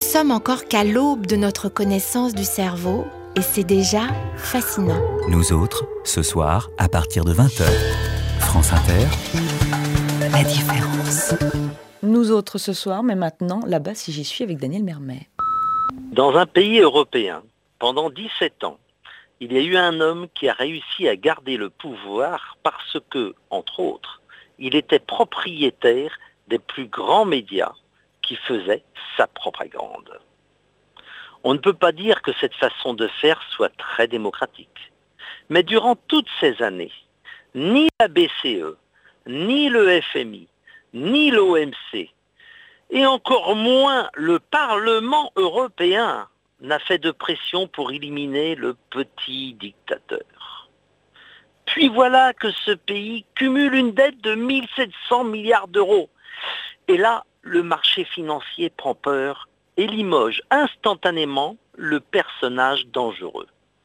sommes encore qu'à l'aube de notre connaissance du cerveau et c'est déjà fascinant. Nous autres, ce soir, à partir de 20h. France Inter, La Différence. Nous autres ce soir, mais maintenant, là-bas, si j'y suis avec Daniel Mermet. Dans un pays européen, pendant 17 ans, il y a eu un homme qui a réussi à garder le pouvoir parce que, entre autres, il était propriétaire des plus grands médias qui faisaient sa propagande. On ne peut pas dire que cette façon de faire soit très démocratique. Mais durant toutes ces années, ni la BCE, ni le FMI, ni l'OMC, et encore moins le Parlement européen n'a fait de pression pour éliminer le petit dictateur. Puis voilà que ce pays cumule une dette de 1700 milliards d'euros. Et là, le marché financier prend peur et limoge instantanément le personnage dangereux.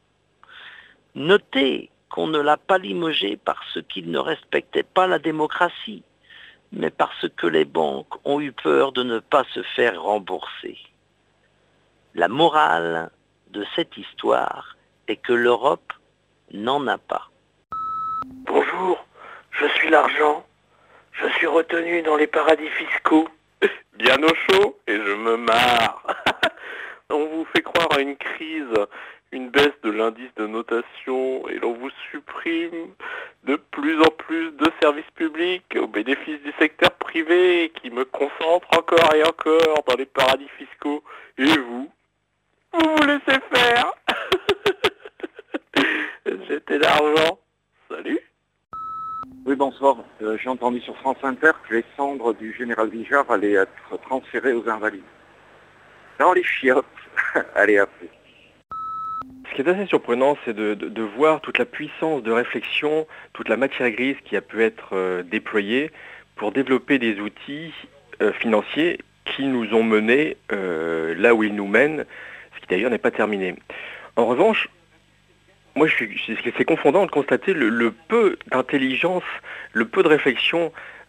Notez qu'on ne l'a pas limogé parce qu'il ne respectait pas la démocratie, mais parce que les banques ont eu peur de ne pas se faire rembourser. La morale de cette histoire est que l'Europe n'en a pas. Bonjour, je suis l'argent. Je suis retenu dans les paradis fiscaux. Bien au chaud et je me marre. On vous fait croire à une crise, une baisse de l'indice de notation et l'on vous supprime de plus en plus de services publics au bénéfice du secteur privé qui me concentre encore et encore dans les paradis fiscaux. Et vous vous laissez faire. J'étais l'argent. Salut. Oui, bonsoir. J'ai entendu sur France Inter que les cendres du général Vigeard allaient être transférées aux Invalides. Dans les chiottes. Allez, après. Ce qui est assez surprenant, c'est de voir toute la puissance de réflexion, toute la matière grise qui a pu être déployée pour développer des outils financiers qui nous ont menés là où ils nous mènent, ce qui d'ailleurs n'est pas terminé. En revanche, moi, c'est confondant de constater le peu d'intelligence, le peu de réflexion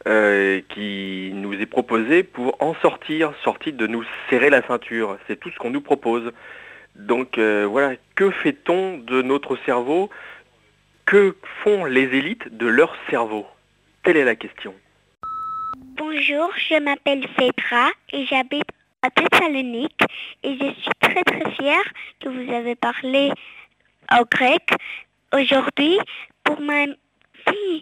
qui nous est proposé pour en sortir de nous serrer la ceinture. C'est tout ce qu'on nous propose. Donc voilà, que fait-on de notre cerveau? Que font les élites de leur cerveau? Telle est la question. Bonjour, je m'appelle Phaedra et j'habite à Thessalonique et je suis très très fière que vous avez parlé au grec aujourd'hui pour ma fille.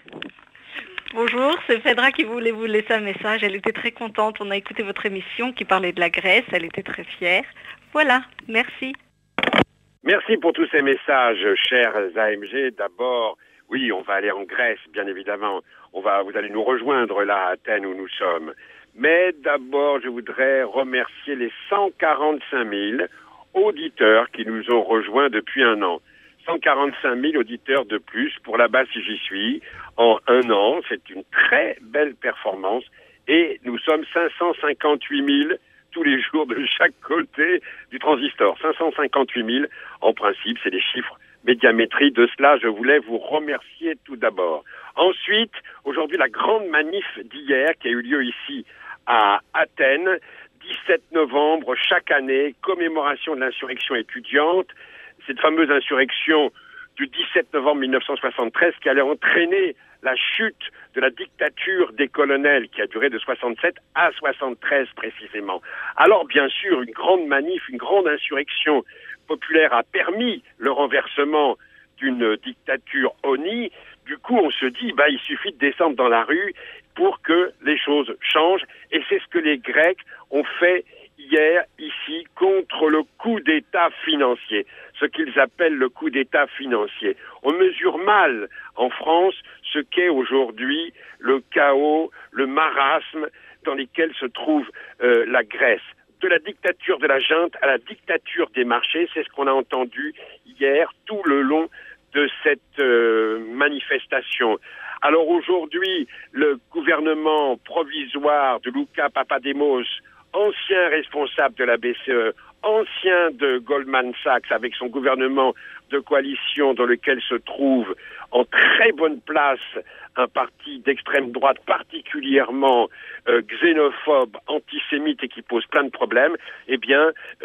Bonjour, c'est Phaedra qui voulait vous laisser un message. Elle était très contente. On a écouté votre émission qui parlait de la Grèce. Elle était très fière. Voilà, merci. Merci pour tous ces messages, chers AMG. D'abord, oui, on va aller en Grèce, bien évidemment. Vous allez nous rejoindre là à Athènes où nous sommes. Mais d'abord, je voudrais remercier les 145 000 auditeurs qui nous ont rejoints depuis un an. 145 000 auditeurs de plus pour là-bas si j'y suis. En un an, c'est une très belle performance. Et nous sommes 558 000 tous les jours de chaque côté du transistor. 558 000, en principe, c'est les chiffres médiamétrie. De cela, je voulais vous remercier tout d'abord. Ensuite, aujourd'hui, la grande manif d'hier qui a eu lieu ici à Athènes, 17 novembre, chaque année, commémoration de l'insurrection étudiante, cette fameuse insurrection du 17 novembre 1973 qui allait entraîner la chute de la dictature des colonels qui a duré de 67 à 73 précisément. Alors bien sûr, une grande manif, une grande insurrection populaire a permis le renversement d'une dictature honnie. Du coup, on se dit, il suffit de descendre dans la rue pour que les choses changent. Et c'est ce que les Grecs ont fait hier, ici, contre le coup d'État financier, ce qu'ils appellent le coup d'État financier. On mesure mal, en France, ce qu'est aujourd'hui le chaos, le marasme dans lesquels se trouve la Grèce. De la dictature de la junte à la dictature des marchés, c'est ce qu'on a entendu hier tout le long de cette manifestation. Alors aujourd'hui, le gouvernement provisoire de Luka Papademos, ancien responsable de la BCE, ancien de Goldman Sachs, avec son gouvernement de coalition dans lequel se trouve en très bonne place un parti d'extrême droite particulièrement xénophobe, antisémite et qui pose plein de problèmes, eh bien,